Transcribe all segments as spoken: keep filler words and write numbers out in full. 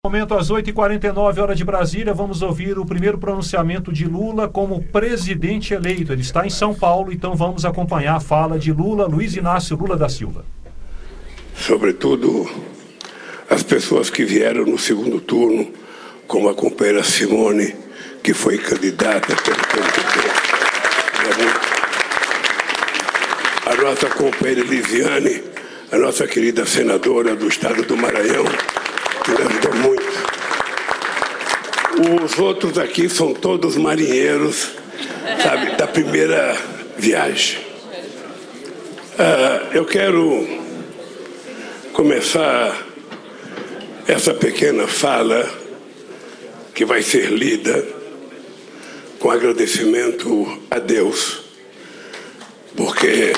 Momento às oito e quarenta e nove, hora de Brasília, vamos ouvir o primeiro pronunciamento de Lula como presidente eleito. Ele está em São Paulo, então vamos acompanhar a fala de Lula, Luiz Inácio Lula da Silva. Sobretudo as pessoas que vieram no segundo turno, como a companheira Simone, que foi candidata pelo P M D B, a nossa companheira Elisiane, a nossa querida senadora do estado do Maranhão, que me ajudou muito. Os outros aqui são todos marinheiros, sabe, da primeira viagem. Uh, eu quero começar essa pequena fala, que vai ser lida, com agradecimento a Deus, porque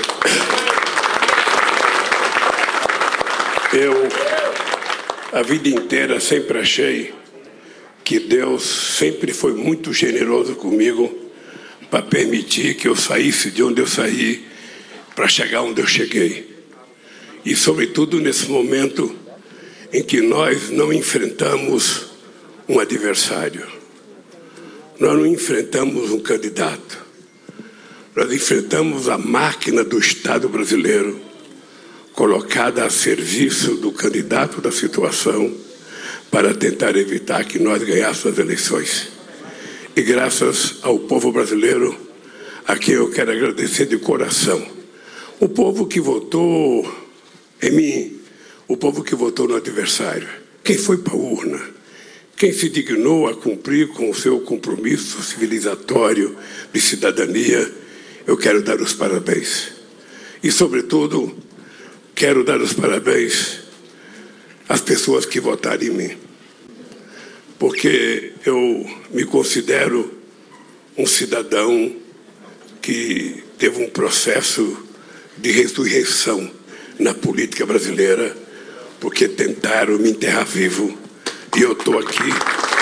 eu, a vida inteira, sempre achei que Deus sempre foi muito generoso comigo para permitir que eu saísse de onde eu saí para chegar onde eu cheguei. E, sobretudo, nesse momento em que nós não enfrentamos um adversário, nós não enfrentamos um candidato, nós enfrentamos a máquina do Estado brasileiro, colocada a serviço do candidato da situação para tentar evitar que nós ganhássemos as eleições. E graças ao povo brasileiro, a quem eu quero agradecer de coração, o povo que votou em mim, o povo que votou no adversário, quem foi para a urna, quem se dignou a cumprir com o seu compromisso civilizatório de cidadania, eu quero dar os parabéns. E, sobretudo, quero dar os parabéns às pessoas que votaram em mim, porque eu me considero um cidadão que teve um processo de ressurreição na política brasileira, porque tentaram me enterrar vivo, e eu estou aqui.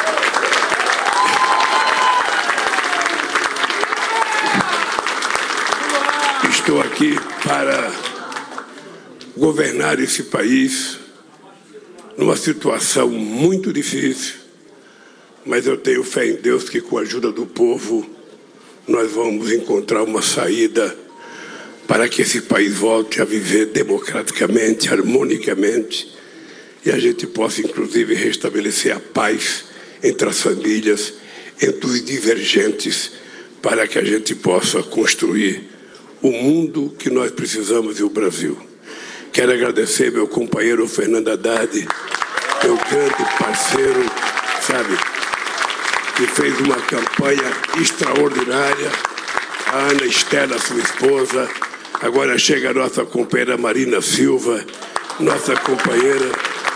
Estou aqui para governar esse país numa situação muito difícil, mas eu tenho fé em Deus que, com a ajuda do povo, nós vamos encontrar uma saída para que esse país volte a viver democraticamente, harmonicamente, e a gente possa, inclusive, restabelecer a paz entre as famílias, entre os divergentes, para que a gente possa construir o mundo que nós precisamos e o Brasil. Quero agradecer meu companheiro Fernando Haddad, meu grande parceiro, sabe, que fez uma campanha extraordinária, a Ana Estela, sua esposa, agora chega a nossa companheira Marina Silva, nossa companheira.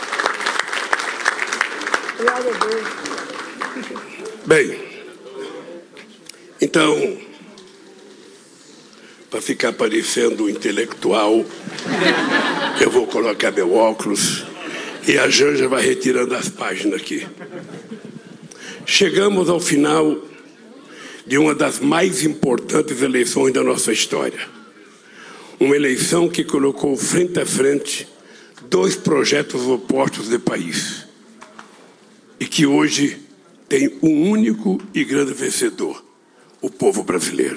Bem, então, para ficar parecendo um intelectual, eu vou colocar meu óculos e a Janja vai retirando as páginas aqui. Chegamos ao final de uma das mais importantes eleições da nossa história. Uma eleição que colocou frente a frente dois projetos opostos de país e que hoje tem um único e grande vencedor, o povo brasileiro.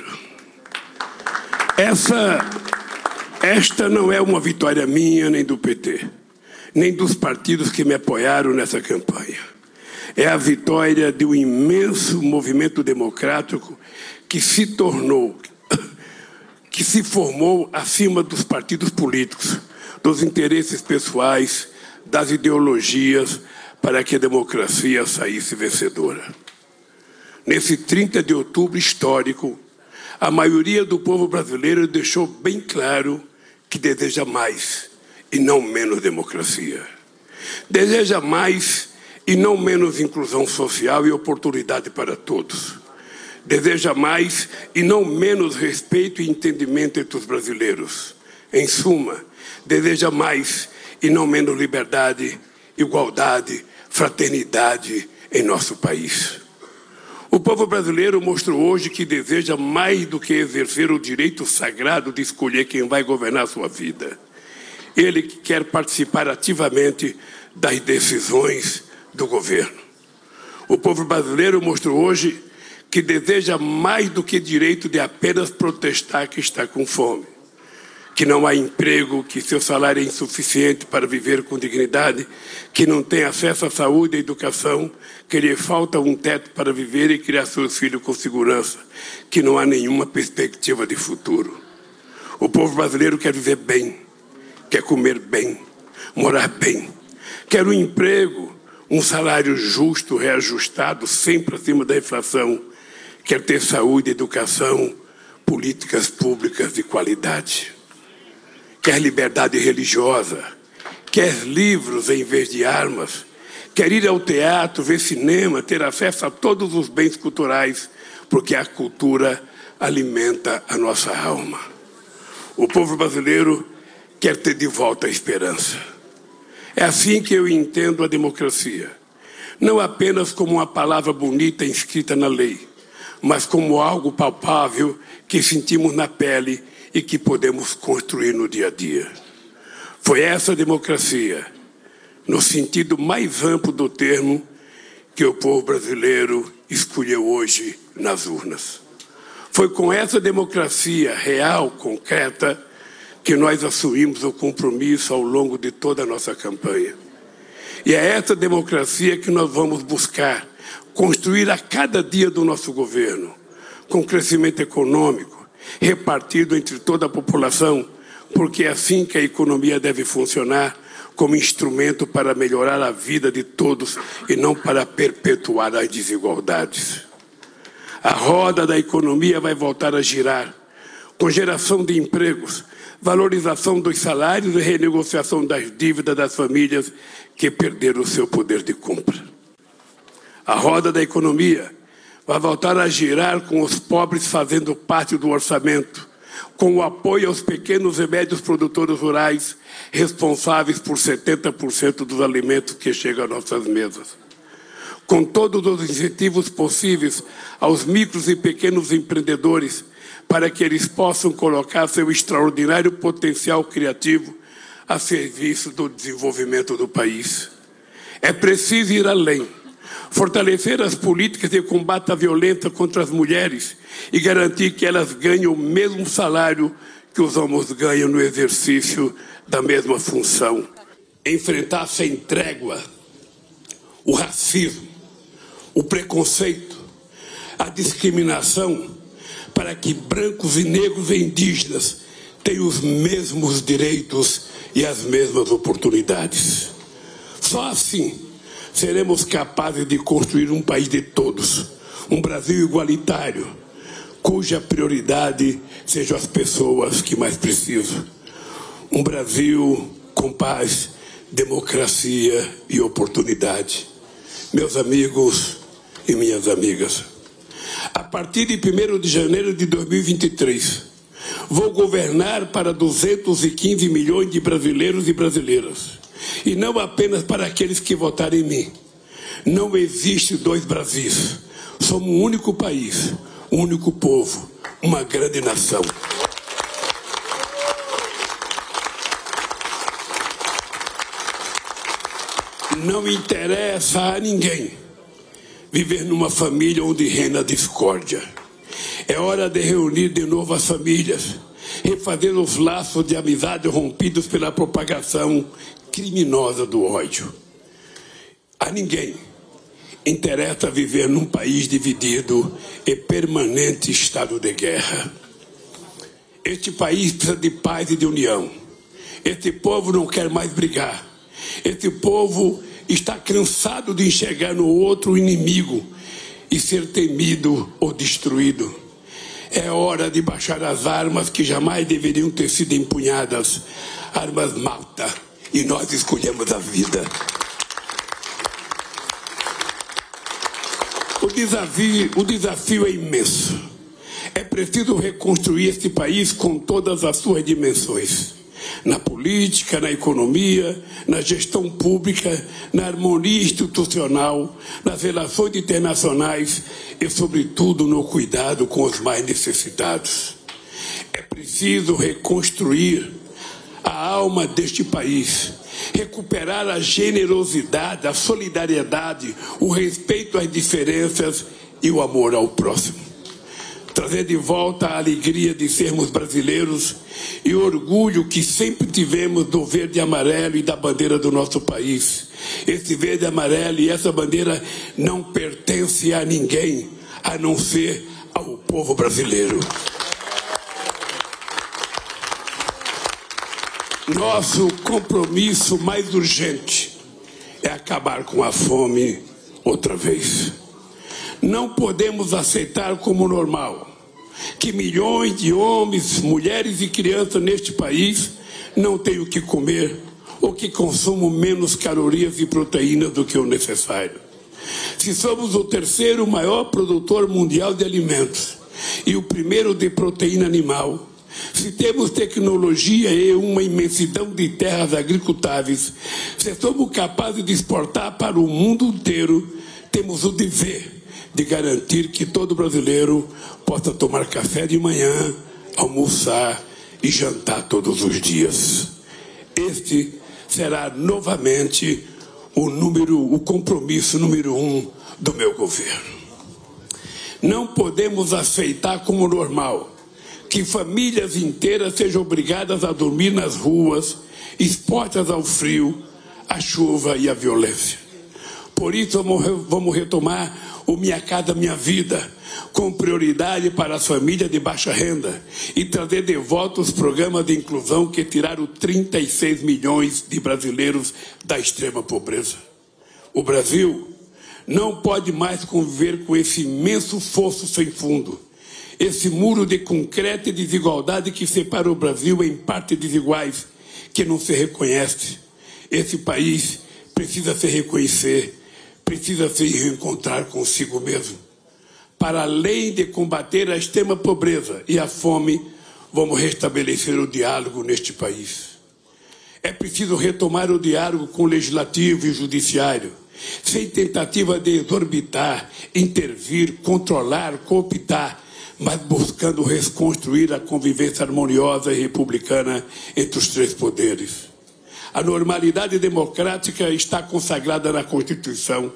Essa, esta não é uma vitória minha, nem do P T, nem dos partidos que me apoiaram nessa campanha. É a vitória de um imenso movimento democrático que se tornou, que se formou acima dos partidos políticos, dos interesses pessoais, das ideologias, para que a democracia saísse vencedora. Nesse trinta de outubro histórico, a maioria do povo brasileiro deixou bem claro que deseja mais e não menos democracia. Deseja mais e não menos inclusão social e oportunidade para todos. Deseja mais e não menos respeito e entendimento entre os brasileiros. Em suma, deseja mais e não menos liberdade, igualdade, fraternidade em nosso país. O povo brasileiro mostrou hoje que deseja mais do que exercer o direito sagrado de escolher quem vai governar a sua vida. Ele quer participar ativamente das decisões do governo. O povo brasileiro mostrou hoje que deseja mais do que direito de apenas protestar que está com fome, que não há emprego, que seu salário é insuficiente para viver com dignidade, que não tem acesso à saúde e à educação, que lhe falta um teto para viver e criar seus filhos com segurança, que não há nenhuma perspectiva de futuro. O povo brasileiro quer viver bem, quer comer bem, morar bem, quer um emprego, um salário justo, reajustado, sempre acima da inflação, quer ter saúde, educação, políticas públicas de qualidade. Quer liberdade religiosa, quer livros em vez de armas, quer ir ao teatro, ver cinema, ter acesso a todos os bens culturais, porque a cultura alimenta a nossa alma. O povo brasileiro quer ter de volta a esperança. É assim que eu entendo a democracia. Não apenas como uma palavra bonita inscrita na lei, mas como algo palpável que sentimos na pele e que podemos construir no dia a dia. Foi essa democracia, no sentido mais amplo do termo, que o povo brasileiro escolheu hoje nas urnas. Foi com essa democracia real, concreta, que nós assumimos o compromisso ao longo de toda a nossa campanha. E é essa democracia que nós vamos buscar construir a cada dia do nosso governo, com crescimento econômico, repartido entre toda a população, porque é assim que a economia deve funcionar, como instrumento para melhorar a vida de todos e não para perpetuar as desigualdades. A roda da economia vai voltar a girar, com geração de empregos, valorização dos salários e renegociação das dívidas das famílias que perderam o seu poder de compra. A roda da economia vai voltar a girar com os pobres fazendo parte do orçamento, com o apoio aos pequenos e médios produtores rurais, responsáveis por setenta por cento dos alimentos que chegam às nossas mesas. Com todos os incentivos possíveis aos micros e pequenos empreendedores, para que eles possam colocar seu extraordinário potencial criativo a serviço do desenvolvimento do país. É preciso ir além, fortalecer as políticas de combate à violência contra as mulheres e garantir que elas ganhem o mesmo salário que os homens ganham no exercício da mesma função. Enfrentar sem trégua o racismo, o preconceito, a discriminação, para que brancos e negros e indígenas tenham os mesmos direitos e as mesmas oportunidades. Só assim seremos capazes de construir um país de todos, um Brasil igualitário, cuja prioridade sejam as pessoas que mais precisam. Um Brasil com paz, democracia e oportunidade. Meus amigos e minhas amigas, a partir de primeiro de janeiro de dois mil e vinte e três, vou governar para duzentos e quinze milhões de brasileiros e brasileiras. E não apenas para aqueles que votaram em mim. Não existe dois Brasis. Somos um único país, um único povo, uma grande nação. Não interessa a ninguém viver numa família onde reina a discórdia. É hora de reunir de novo as famílias, refazer os laços de amizade rompidos pela propagação criminosa do ódio. A ninguém interessa viver num país dividido e permanente estado de guerra. Este país precisa de paz e de união. Este povo não quer mais brigar. Este povo está cansado de enxergar no outro o inimigo e ser temido ou destruído. É hora de baixar as armas que jamais deveriam ter sido empunhadas. Armas matam e nós escolhemos a vida. O desafio, o desafio é imenso. É preciso reconstruir este país com todas as suas dimensões. Na política, na economia, na gestão pública, na harmonia institucional, nas relações internacionais e, sobretudo, no cuidado com os mais necessitados. É preciso reconstruir a alma deste país, recuperar a generosidade, a solidariedade, o respeito às diferenças e o amor ao próximo. Trazer de volta a alegria de sermos brasileiros e o orgulho que sempre tivemos do verde e amarelo e da bandeira do nosso país. Esse verde e amarelo e essa bandeira não pertence a ninguém, a não ser ao povo brasileiro. Nosso compromisso mais urgente é acabar com a fome outra vez. Não podemos aceitar como normal que milhões de homens, mulheres e crianças neste país não tenham o que comer ou que consumam menos calorias e proteínas do que o necessário. Se somos o terceiro maior produtor mundial de alimentos e o primeiro de proteína animal, se temos tecnologia e uma imensidão de terras agricultáveis, se somos capazes de exportar para o mundo inteiro, temos o dever de garantir que todo brasileiro possa tomar café de manhã, almoçar e jantar todos os dias. Este será novamente o, número, o compromisso número um do meu governo. Não podemos aceitar como normal que famílias inteiras sejam obrigadas a dormir nas ruas, expostas ao frio, à chuva e à violência. Por isso vamos retomar o Minha Casa Minha Vida, com prioridade para as famílias de baixa renda e trazer de volta os programas de inclusão que tiraram trinta e seis milhões de brasileiros da extrema pobreza. O Brasil não pode mais conviver com esse imenso fosso sem fundo, esse muro de concreto e desigualdade que separa o Brasil em partes desiguais, que não se reconhece. Esse país precisa se reconhecer, precisa se reencontrar consigo mesmo. Para além de combater a extrema pobreza e a fome, vamos restabelecer o diálogo neste país. É preciso retomar o diálogo com o legislativo e o judiciário, sem tentativa de exorbitar, intervir, controlar, cooptar, mas buscando reconstruir a convivência harmoniosa e republicana entre os três poderes. A normalidade democrática está consagrada na Constituição.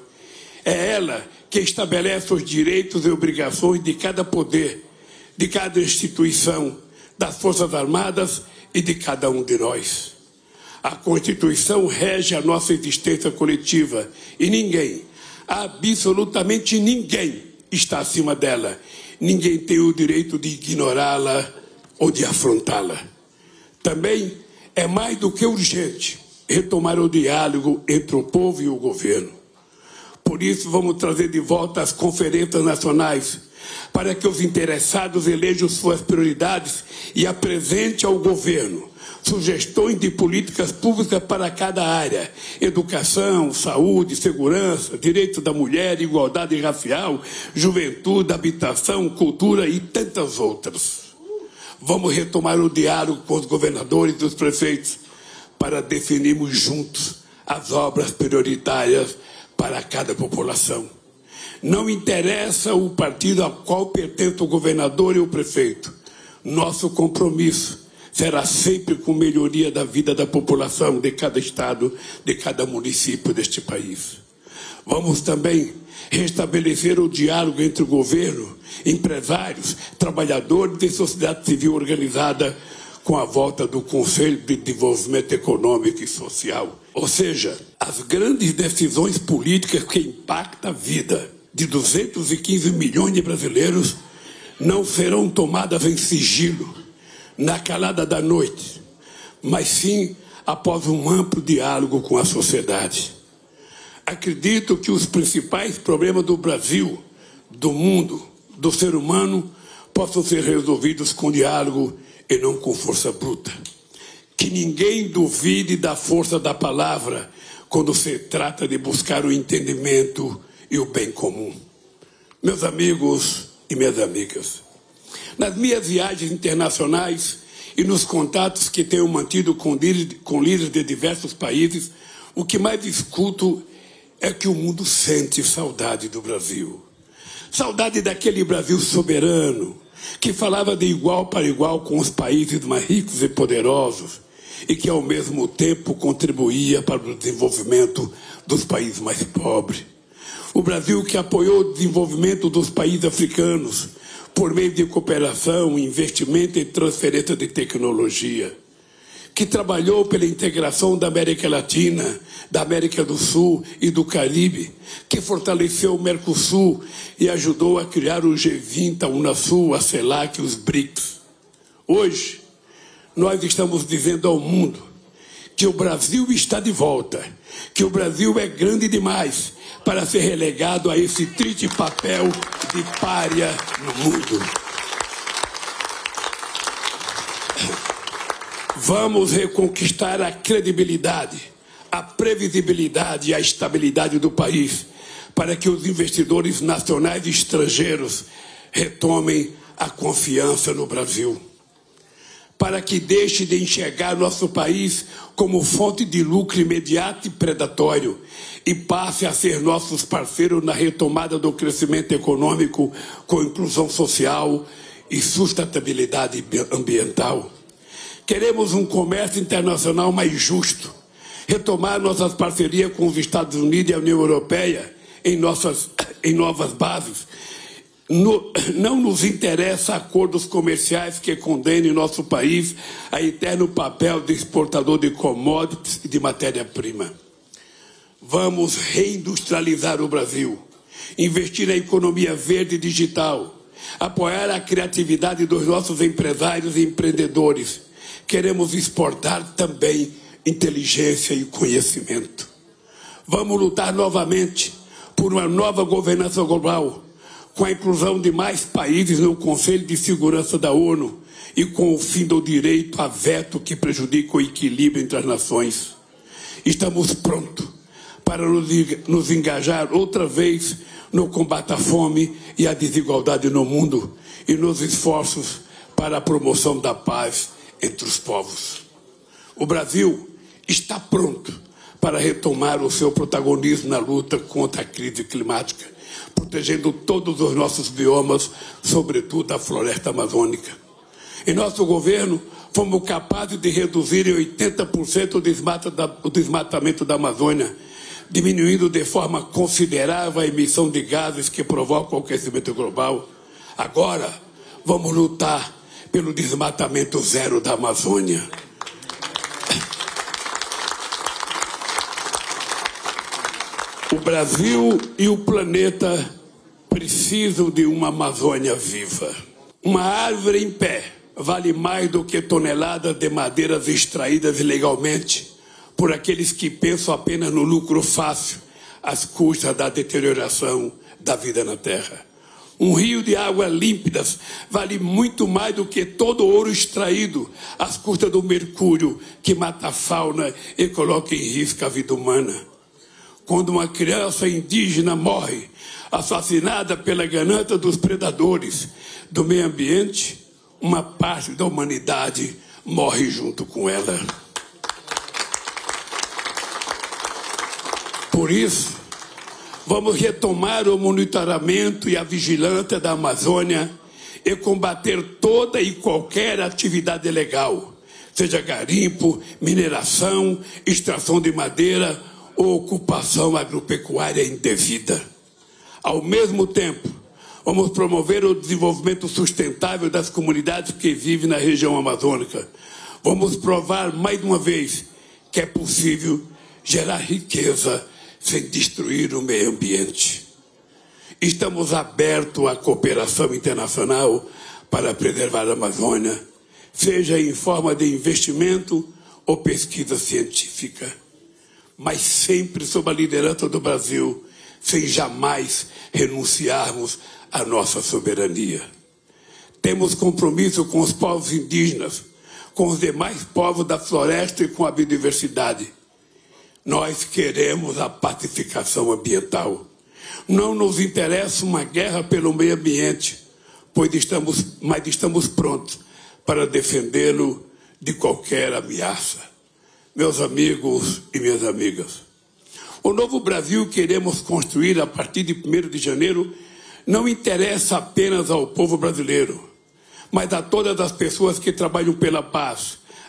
É ela que estabelece os direitos e obrigações de cada poder, de cada instituição, das Forças Armadas e de cada um de nós. A Constituição rege a nossa existência coletiva e ninguém, absolutamente ninguém, está acima dela. Ninguém tem o direito de ignorá-la ou de afrontá-la. Também é mais do que urgente retomar o diálogo entre o povo e o governo. Por isso, vamos trazer de volta as conferências nacionais para que os interessados elejam suas prioridades e apresentem ao governo sugestões de políticas públicas para cada área: educação, saúde, segurança, direitos da mulher, igualdade racial, juventude, habitação, cultura e tantas outras. Vamos retomar o diálogo com os governadores e os prefeitos para definirmos juntos as obras prioritárias para cada população. Não interessa o partido ao qual pertence o governador e o prefeito. Nosso compromisso será sempre com melhoria da vida da população de cada estado, de cada município deste país. Vamos também restabelecer o diálogo entre o governo, empresários, trabalhadores e sociedade civil organizada com a volta do Conselho de Desenvolvimento Econômico e Social. Ou seja, as grandes decisões políticas que impactam a vida de duzentos e quinze milhões de brasileiros não serão tomadas em sigilo, na calada da noite, mas sim após um amplo diálogo com a sociedade. Acredito que os principais problemas do Brasil, do mundo, do ser humano, possam ser resolvidos com diálogo e não com força bruta. Que ninguém duvide da força da palavra quando se trata de buscar o entendimento e o bem comum. Meus amigos e minhas amigas, nas minhas viagens internacionais e nos contatos que tenho mantido com líderes, com líderes de diversos países, o que mais escuto é que o mundo sente saudade do Brasil. Saudade daquele Brasil soberano, que falava de igual para igual com os países mais ricos e poderosos, e que, ao mesmo tempo, contribuía para o desenvolvimento dos países mais pobres. O Brasil que apoiou o desenvolvimento dos países africanos por meio de cooperação, investimento e transferência de tecnologia, que trabalhou pela integração da América Latina, da América do Sul e do Caribe, que fortaleceu o Mercosul e ajudou a criar o G vinte, a Unasul, a CELAC e os BRICS. Hoje, nós estamos dizendo ao mundo que o Brasil está de volta, que o Brasil é grande demais para ser relegado a esse triste papel de pária no mundo. Vamos reconquistar a credibilidade, a previsibilidade e a estabilidade do país para que os investidores nacionais e estrangeiros retomem a confiança no Brasil. Para que deixe de enxergar nosso país como fonte de lucro imediato e predatório e passe a ser nossos parceiros na retomada do crescimento econômico com inclusão social e sustentabilidade ambiental. Queremos um comércio internacional mais justo, retomar nossas parcerias com os Estados Unidos e a União Europeia em, nossas, em novas bases. No, não nos interessa acordos comerciais que condenem nosso país a eterno papel de exportador de commodities e de matéria-prima. Vamos reindustrializar o Brasil, investir na economia verde e digital, apoiar a criatividade dos nossos empresários e empreendedores. Queremos exportar também inteligência e conhecimento. Vamos lutar novamente por uma nova governança global, com a inclusão de mais países no Conselho de Segurança da ONU e com o fim do direito a veto que prejudica o equilíbrio entre as nações. Estamos prontos para nos engajar outra vez no combate à fome e à desigualdade no mundo e nos esforços para a promoção da paz entre os povos. O Brasil está pronto para retomar o seu protagonismo na luta contra a crise climática, protegendo todos os nossos biomas, sobretudo a floresta amazônica. Em nosso governo, fomos capazes de reduzir em oitenta por cento o desmatamento da Amazônia, diminuindo de forma considerável a emissão de gases que provocam o aquecimento global. Agora, vamos lutar pelo desmatamento zero da Amazônia. O Brasil e o planeta precisam de uma Amazônia viva. Uma árvore em pé vale mais do que toneladas de madeiras extraídas ilegalmente por aqueles que pensam apenas no lucro fácil, às custas da deterioração da vida na Terra. Um rio de águas límpidas vale muito mais do que todo o ouro extraído às custas do mercúrio que mata a fauna e coloca em risco a vida humana. Quando uma criança indígena morre, assassinada pela ganância dos predadores do meio ambiente, uma parte da humanidade morre junto com ela. Por isso, vamos retomar o monitoramento e a vigilância da Amazônia e combater toda e qualquer atividade ilegal, seja garimpo, mineração, extração de madeira ou ocupação agropecuária indevida. Ao mesmo tempo, vamos promover o desenvolvimento sustentável das comunidades que vivem na região amazônica. Vamos provar mais uma vez que é possível gerar riqueza sem destruir o meio ambiente. Estamos abertos à cooperação internacional para preservar a Amazônia, seja em forma de investimento ou pesquisa científica, mas sempre sob a liderança do Brasil, sem jamais renunciarmos à nossa soberania. Temos compromisso com os povos indígenas, com os demais povos da floresta e com a biodiversidade. Nós queremos a pacificação ambiental. Não nos interessa uma guerra pelo meio ambiente, pois estamos, mas estamos prontos para defendê-lo de qualquer ameaça. Meus amigos e minhas amigas, o novo Brasil que queremos construir a partir de primeiro de janeiro não interessa apenas ao povo brasileiro, mas a todas as pessoas que trabalham pela paz,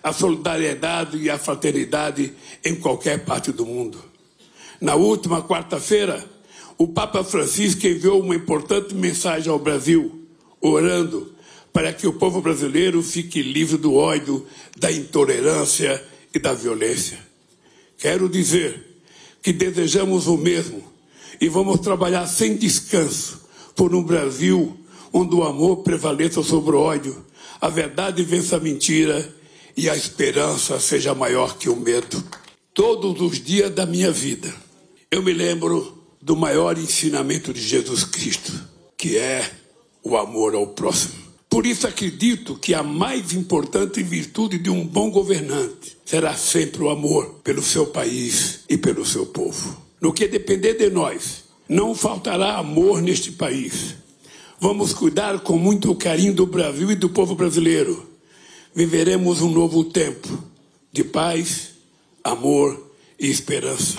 a solidariedade e a fraternidade em qualquer parte do mundo. Na última quarta-feira, o Papa Francisco enviou uma importante mensagem ao Brasil, orando para que o povo brasileiro fique livre do ódio, da intolerância e da violência. Quero dizer que desejamos o mesmo e vamos trabalhar sem descanso por um Brasil onde o amor prevaleça sobre o ódio, a verdade vença a mentira e a esperança seja maior que o medo. Todos os dias da minha vida, eu me lembro do maior ensinamento de Jesus Cristo, que é o amor ao próximo. Por isso acredito que a mais importante virtude de um bom governante será sempre o amor pelo seu país e pelo seu povo. No que depender de nós, não faltará amor neste país. Vamos cuidar com muito carinho do Brasil e do povo brasileiro. Viveremos um novo tempo de paz, amor e esperança.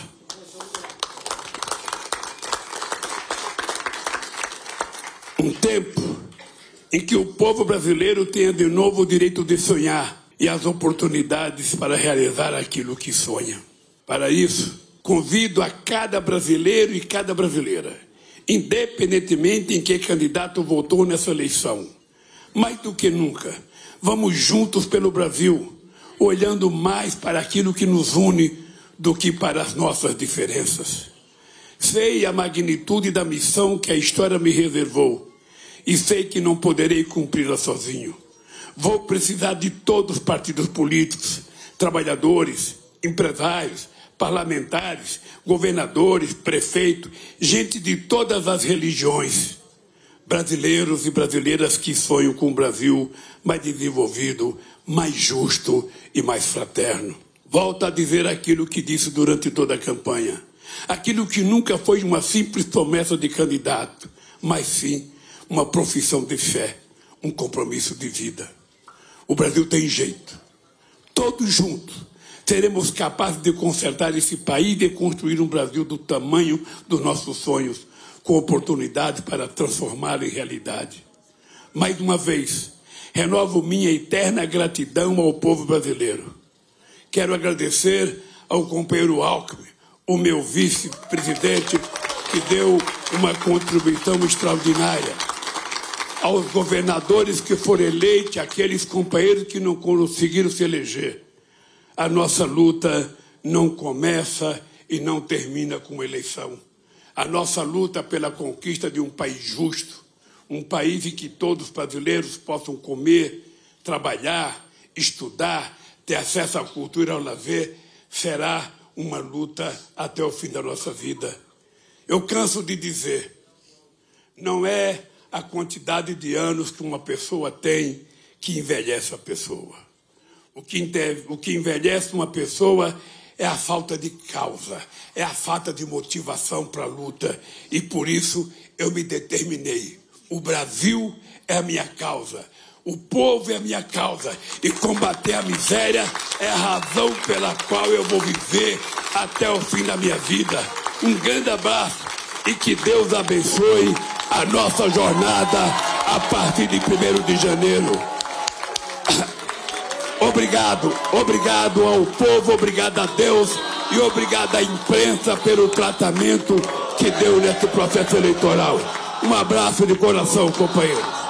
Um tempo em que o povo brasileiro tenha de novo o direito de sonhar e as oportunidades para realizar aquilo que sonha. Para isso, convido a cada brasileiro e cada brasileira, independentemente em que candidato votou nessa eleição, mais do que nunca, vamos juntos pelo Brasil, olhando mais para aquilo que nos une do que para as nossas diferenças. Sei a magnitude da missão que a história me reservou e sei que não poderei cumpri-la sozinho. Vou precisar de todos os partidos políticos, trabalhadores, empresários, parlamentares, governadores, prefeitos, gente de todas as religiões, brasileiros e brasileiras que sonham com um Brasil mais desenvolvido, mais justo e mais fraterno. Volto a dizer aquilo que disse durante toda a campanha, aquilo que nunca foi uma simples promessa de candidato, mas sim uma profissão de fé, um compromisso de vida. O Brasil tem jeito. Todos juntos seremos capazes de consertar esse país e de construir um Brasil do tamanho dos nossos sonhos, com oportunidade para transformá-lo em realidade. Mais uma vez, renovo minha eterna gratidão ao povo brasileiro. Quero agradecer ao companheiro Alckmin, o meu vice-presidente, que deu uma contribuição extraordinária. Aos governadores que foram eleitos, aqueles companheiros que não conseguiram se eleger. A nossa luta não começa e não termina com eleição. A nossa luta pela conquista de um país justo, um país em que todos os brasileiros possam comer, trabalhar, estudar, ter acesso à cultura e ao lazer, será uma luta até o fim da nossa vida. Eu canso de dizer, não é a quantidade de anos que uma pessoa tem que envelhece a pessoa. O que, o que envelhece uma pessoa é a falta de causa, é a falta de motivação para a luta. E por isso eu me determinei. O Brasil é a minha causa, o povo é a minha causa. E combater a miséria é a razão pela qual eu vou viver até o fim da minha vida. Um grande abraço e que Deus abençoe a nossa jornada a partir de primeiro de janeiro. Obrigado, obrigado ao povo, obrigado a Deus e obrigado à imprensa pelo tratamento que deu nesse processo eleitoral. Um abraço de coração, companheiro.